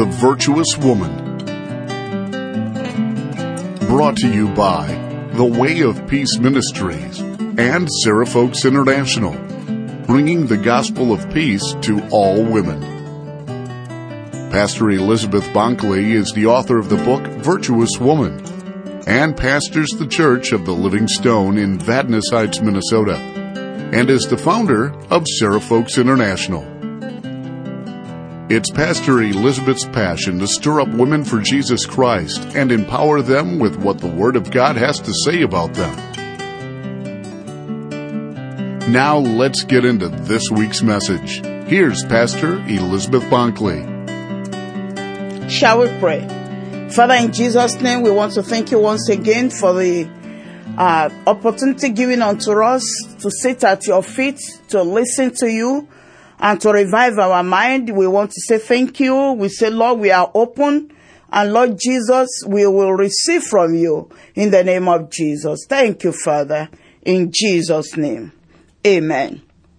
The Virtuous Woman. Brought to you by The Way of Peace Ministries and Sarah Folks International, bringing the gospel of peace to all women. Pastor Elizabeth Bonkley is the author of the book Virtuous Woman and pastors the Church of the Living Stone in Vadnais Heights, Minnesota, and is the founder of Sarah Folks International. It's Pastor Elizabeth's passion to stir up women for Jesus Christ and empower them with what the Word of God has to say about them. Now let's get into this week's message. Here's Pastor Elizabeth Bonkley. Shall we pray? Father, in Jesus' name, we want to thank you once again for the opportunity given unto us to sit at your feet, to listen to you, and to revive our mind. We want to say thank you. We say, Lord, we are open. And Lord Jesus, we will receive from you in the name of Jesus. Thank you, Father, in Jesus' name. Amen.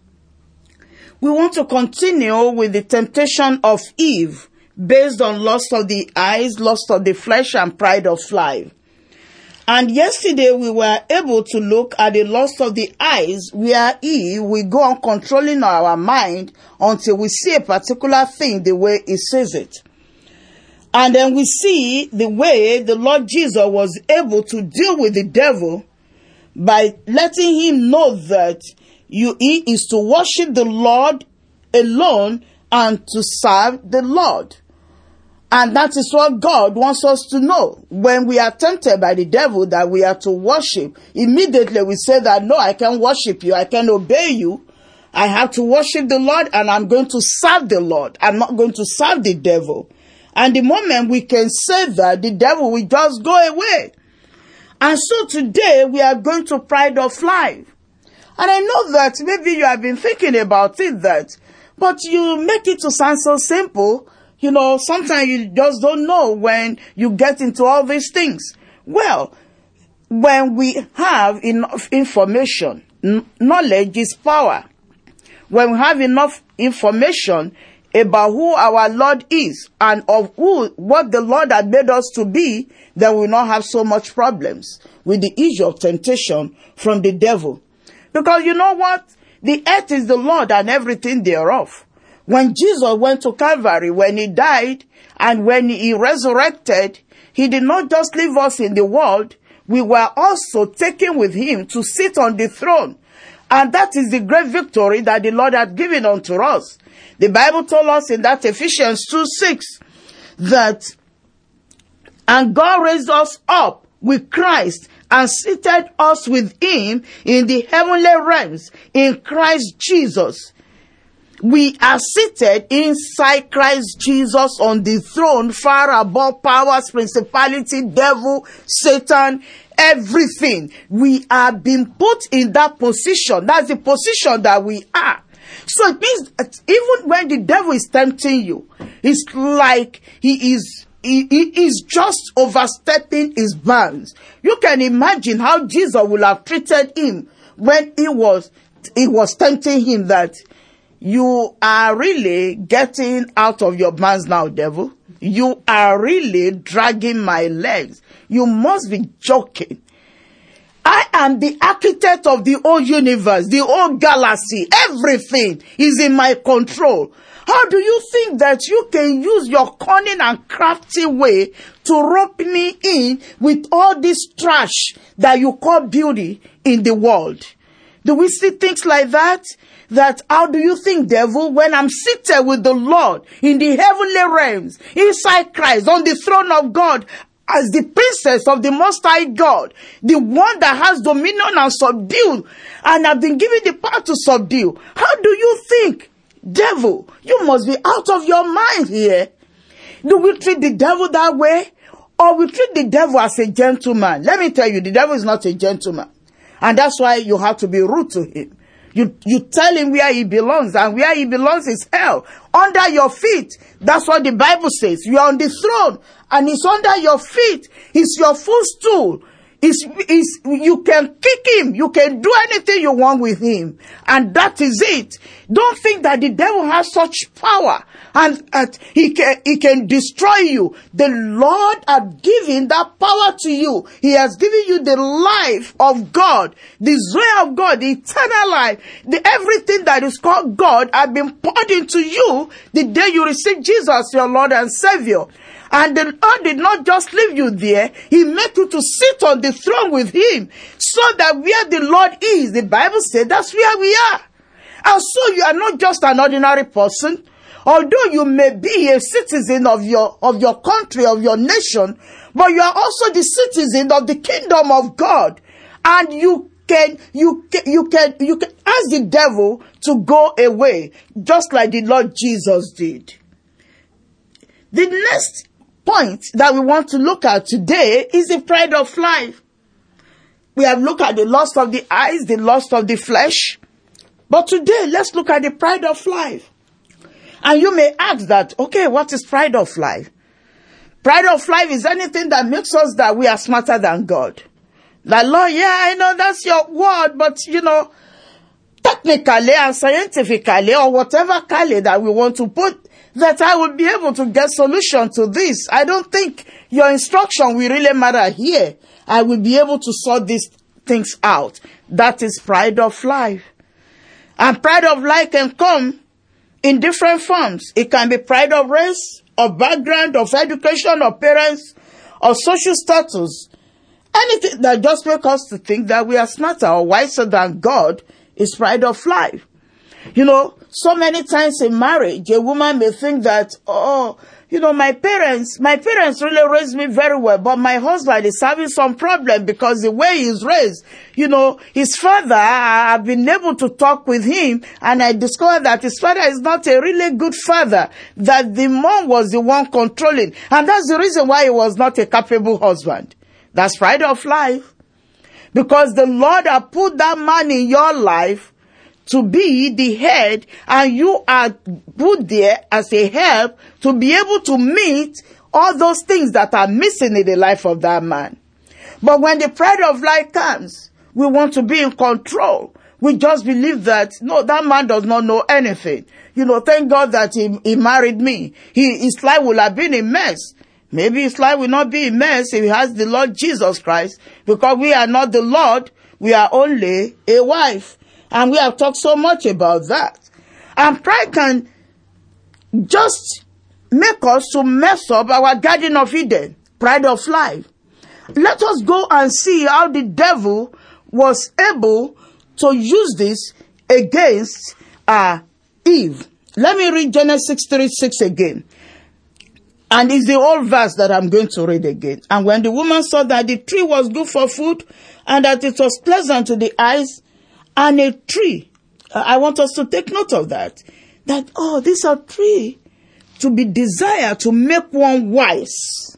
We want to continue with the temptation of Eve based on lust of the eyes, lust of the flesh, and pride of life. And yesterday we were able to look at the lust of the eyes, where we go on controlling our mind until we see a particular thing the way he sees it. And then we see the way the Lord Jesus was able to deal with the devil by letting him know that he is to worship the Lord alone and to serve the Lord. And that is what God wants us to know. When we are tempted by the devil that we are to worship, immediately we say that, no, I can't worship you. I can't obey you. I have to worship the Lord and I'm going to serve the Lord. I'm not going to serve the devil. And the moment we can say that, the devil will just go away. And so today we are going to pride of life. And I know that maybe you have been thinking about it but you make it to sound so simple. You know, sometimes you just don't know when you get into all these things. Well, when we have enough information, knowledge is power. When we have enough information about who our Lord is and of what the Lord had made us to be, then we will not have so much problems with the issue of temptation from the devil. Because you know what? The earth is the Lord and everything thereof. When Jesus went to Calvary, when he died and when he resurrected, he did not just leave us in the world. We were also taken with him to sit on the throne. And that is the great victory that the Lord had given unto us. The Bible told us in that Ephesians 2:6 that, and God raised us up with Christ and seated us with him in the heavenly realms in Christ Jesus. We are seated inside Christ Jesus on the throne, far above powers, principality, devil, Satan, everything. We are being put in that position. That's the position that we are. So it means that even when the devil is tempting you, it's like he is just overstepping his bounds. You can imagine how Jesus would have treated him when he was tempting him that, you are really getting out of your bounds now, devil. You are really dragging my legs. You must be joking. I am the architect of the whole universe, the whole galaxy. Everything is in my control. How do you think that you can use your cunning and crafty way to rope me in with all this trash that you call beauty in the world? Do we see things like that? That how do you think, devil, when I'm seated with the Lord in the heavenly realms, inside Christ, on the throne of God, as the princess of the Most High God, the one that has dominion and subdue, and I've been given the power to subdue. How do you think, devil? You must be out of your mind here. Do we treat the devil that way? Or we treat the devil as a gentleman? Let me tell you, the devil is not a gentleman. And that's why you have to be rude to him. You tell him where he belongs, and where he belongs is hell. Under your feet. That's what the Bible says. You are on the throne, and it's under your feet. It's your footstool. You can kick him. You can do anything you want with him. And that is it. Don't think that the devil has such power and he can destroy you. The Lord has given that power to you. He has given you the life of God, the Zoe of God, the eternal life. Everything that is called God has been poured into you the day you received Jesus, your Lord and Savior. And the Lord did not just leave you there. He made you to sit on the throne with him, so that where the Lord is, the Bible says, that's where we are. And so you are not just an ordinary person. Although you may be a citizen of your country, of your nation, but you are also the citizen of the kingdom of God. And you can ask the devil to go away, just like the Lord Jesus did. The next point that we want to look at today is the pride of life. We have looked at the lust of the eyes, the lust of the flesh. But today, let's look at the pride of life. And you may ask that, okay, what is pride of life? Pride of life is anything that makes us that we are smarter than God. Like, Lord, yeah, I know that's your word, but technically and scientifically, or whatever kale that we want to put, that I will be able to get solution to this. I don't think your instruction will really matter here. I will be able to sort these things out. That is pride of life. And pride of life can come in different forms. It can be pride of race, of background, of education, of parents, of social status. Anything that just makes us to think that we are smarter or wiser than God is pride of life. So many times in marriage, a woman may think that, my parents really raised me very well, but my husband is having some problem because the way he's raised, his father, I've been able to talk with him and I discovered that his father is not a really good father, that the mom was the one controlling. And that's the reason why he was not a capable husband. That's pride of life. Because the Lord has put that man in your life to be the head, and you are put there as a help to be able to meet all those things that are missing in the life of that man. But when the pride of life comes, we want to be in control. We just believe that, no, that man does not know anything. Thank God that he married me. His life will have been a mess. Maybe his life will not be a mess if he has the Lord Jesus Christ, because we are not the Lord. We are only a wife. And we have talked so much about that. And pride can just make us to mess up our Garden of Eden, pride of life. Let us go and see how the devil was able to use this against Eve. Let me read Genesis 3:6 again. And it's the old verse that I'm going to read again. And when the woman saw that the tree was good for food, and that it was pleasant to the eyes, and a tree, I want us to take note of that. These are tree to be desired to make one wise.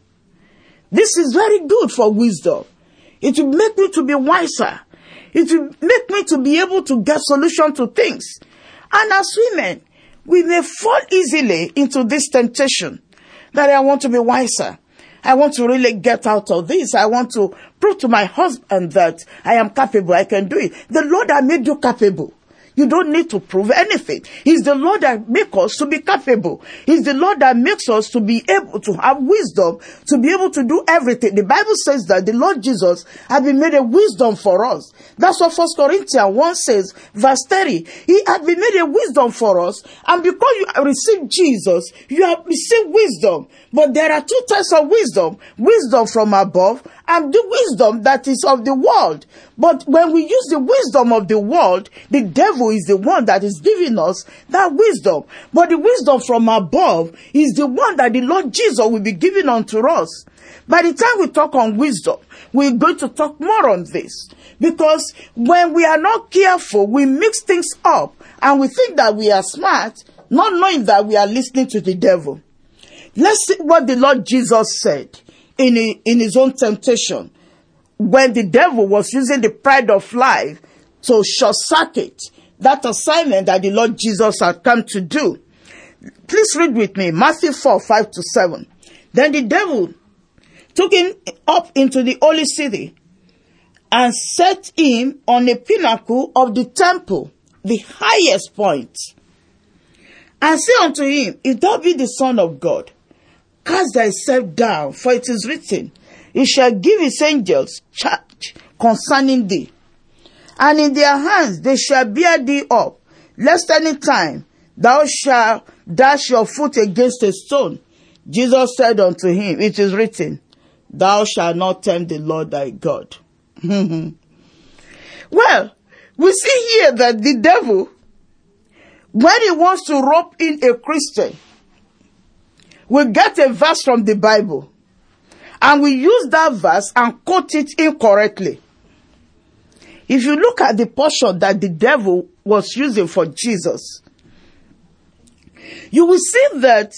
This is very good for wisdom. It will make me to be wiser. It will make me to be able to get solution to things. And as women, we may fall easily into this temptation that I want to be wiser. I want to really get out of this. I want to prove to my husband that I am capable. I can do it. The Lord has made you capable. You don't need to prove anything. It's the Lord that makes us to be capable. It's the Lord that makes us to be able to have wisdom, to be able to do everything. The Bible says that the Lord Jesus has been made a wisdom for us. That's what 1 Corinthians 1 says, verse 30. He has been made a wisdom for us. And because you have received Jesus, you have received wisdom. But there are two types of wisdom. Wisdom from above and the wisdom that is of the world. But when we use the wisdom of the world, the devil is the one that is giving us that wisdom. But the wisdom from above is the one that the Lord Jesus will be giving unto us. By the time we talk on wisdom, we're going to talk more on this. Because when we are not careful, we mix things up and we think that we are smart, not knowing that we are listening to the devil. Let's see what the Lord Jesus said in his own temptation, when the devil was using the pride of life to short circuit that assignment that the Lord Jesus had come to do. Please read with me, Matthew 4:5-7. Then the devil took him up into the holy city and set him on a pinnacle of the temple, the highest point, and say unto him, If thou be the Son of God, cast thyself down, for it is written, He shall give his angels charge concerning thee, and in their hands they shall bear thee up, lest any time thou shalt dash your foot against a stone. Jesus said unto him, It is written, Thou shalt not tempt the Lord thy God. Well, we see here that the devil, when he wants to rope in a Christian, will get a verse from the Bible, and we use that verse and quote it incorrectly. If you look at the portion that the devil was using for Jesus, you will see that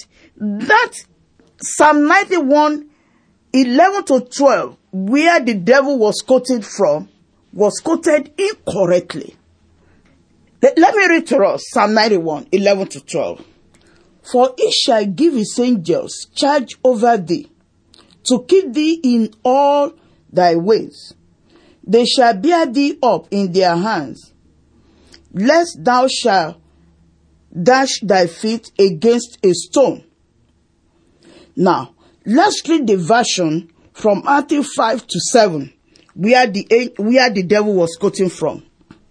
Psalm 91, 11 to 12, where the devil was quoted from, was quoted incorrectly. Let me read to us Psalm 91, 11 to 12. For he shall give his angels charge over thee, to keep thee in all thy ways. They shall bear thee up in their hands, lest thou shalt dash thy feet against a stone. Now, let's read the version from Matthew 5 to 7, where the devil was quoting from.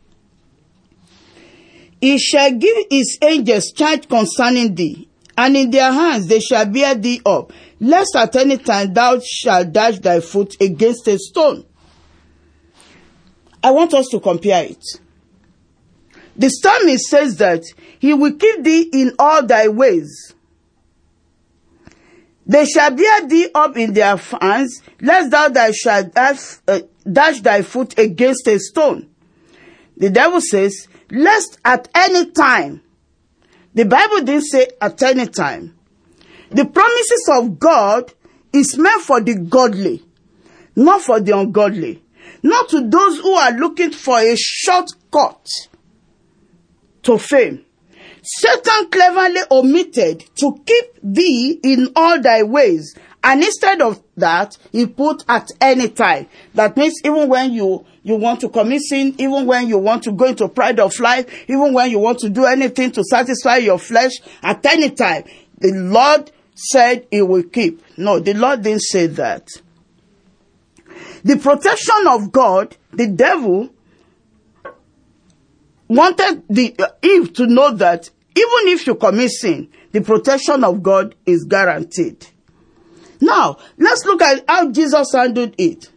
He shall give his angels charge concerning thee, and in their hands they shall bear thee up, lest at any time thou shalt dash thy foot against a stone. I want us to compare it. The psalmist says that he will keep thee in all thy ways. They shall bear thee up in their hands, lest thou shalt dash thy foot against a stone. The devil says, lest at any time. The Bible didn't say at any time. The promises of God is meant for the godly, not for the ungodly. Not to those who are looking for a shortcut to fame. Satan cleverly omitted to keep thee in all thy ways. And instead of that, he put at any time. That means even when you want to commit sin, even when you want to go into pride of life, even when you want to do anything to satisfy your flesh, at any time, the Lord said he will keep. No, the Lord didn't say that. The protection of God, the devil wanted Eve to know that even if you commit sin, the protection of God is guaranteed. Now, let's look at how Jesus handled it.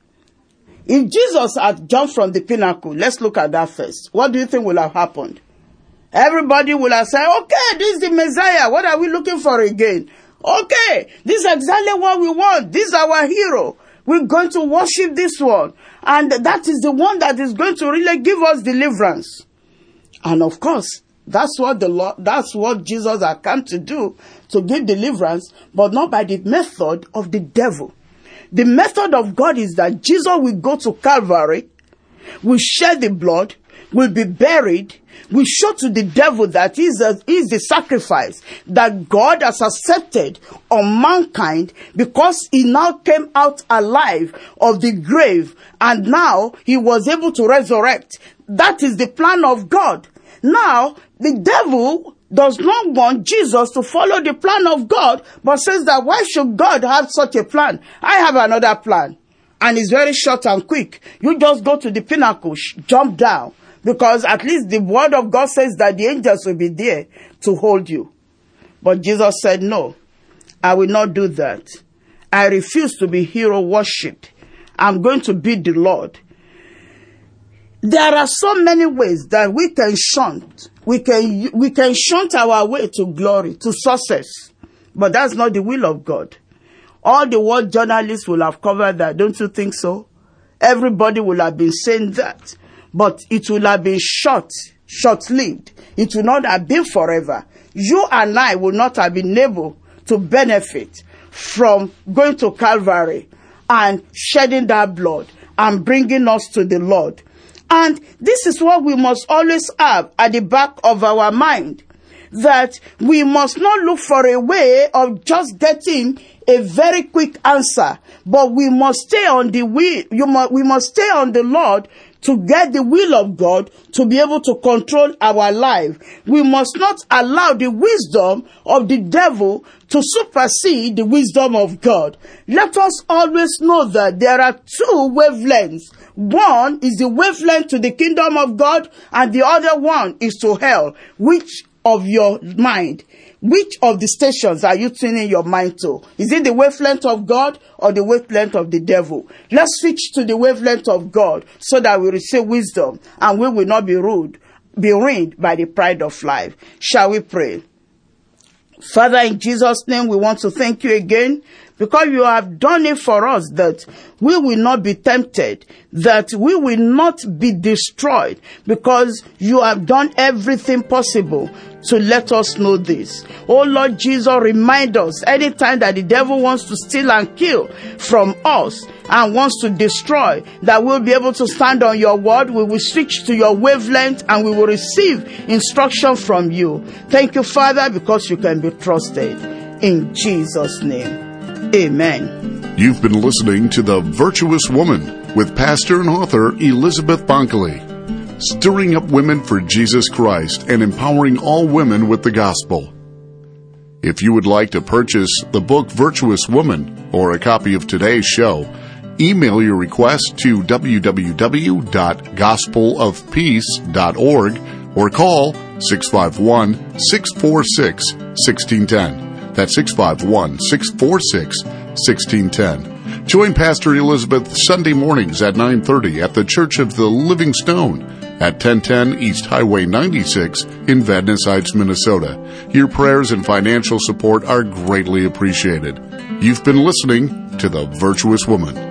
If Jesus had jumped from the pinnacle, let's look at that first. What do you think will have happened? Everybody will have said, okay, this is the Messiah. What are we looking for again? Okay, this is exactly what we want. This is our hero. We're going to worship this one. And that is the one that is going to really give us deliverance. And of course, that's what Jesus had come to do, to give deliverance, but not by the method of the devil. The method of God is that Jesus will go to Calvary, will shed the blood, will be buried, will show to the devil that he is the sacrifice that God has accepted on mankind, because he now came out alive of the grave and now he was able to resurrect. That is the plan of God. Now, the devil does not want Jesus to follow the plan of God, but says that why should God have such a plan? I have another plan. And it's very short and quick. You just go to the pinnacle, jump down. Because at least the word of God says that the angels will be there to hold you. But Jesus said, no, I will not do that. I refuse to be hero worshipped. I'm going to be the Lord. There are so many ways that we can shunt. We can shunt our way to glory, to success. But that's not the will of God. All the world journalists will have covered that. Don't you think so? Everybody will have been saying that. But it will have been short-lived. It will not have been forever. You and I will not have been able to benefit from going to Calvary and shedding that blood and bringing us to the Lord. And this is what we must always have at the back of our mind, that we must not look for a way of just getting a very quick answer, but we must stay on the will. We must stay on the Lord to get the will of God to be able to control our life. We must not allow the wisdom of the devil to supersede the wisdom of God. Let us always know that there are two wavelengths. One is the wavelength to the kingdom of God, and the other one is to hell. Which of your mind? Which of the stations are you tuning your mind to? Is it the wavelength of God or the wavelength of the devil? Let's switch to the wavelength of God so that we receive wisdom and we will not be ruined by the pride of life. Shall we pray? Father, in Jesus' name, we want to thank you again because you have done it for us, that we will not be tempted, that we will not be destroyed, because you have done everything possible to let us know this. Oh Lord Jesus, remind us anytime that the devil wants to steal and kill from us and wants to destroy, that we'll be able to stand on your word. We will switch to your wavelength and we will receive instruction from you. Thank you, Father, because you can be trusted. In Jesus' name, amen. You've been listening to The Virtuous Woman with pastor and author Elizabeth Bonkely, stirring up women for Jesus Christ and empowering all women with the gospel. If you would like to purchase the book Virtuous Woman or a copy of today's show, email your request to www.gospelofpeace.org or call 651-646-1610. That's 651-646-1610. Join Pastor Elizabeth Sunday mornings at 9:30 at the Church of the Living Stone at 1010 East Highway 96 in Vadnais Heights, Minnesota. Your prayers and financial support are greatly appreciated. You've been listening to The Virtuous Woman.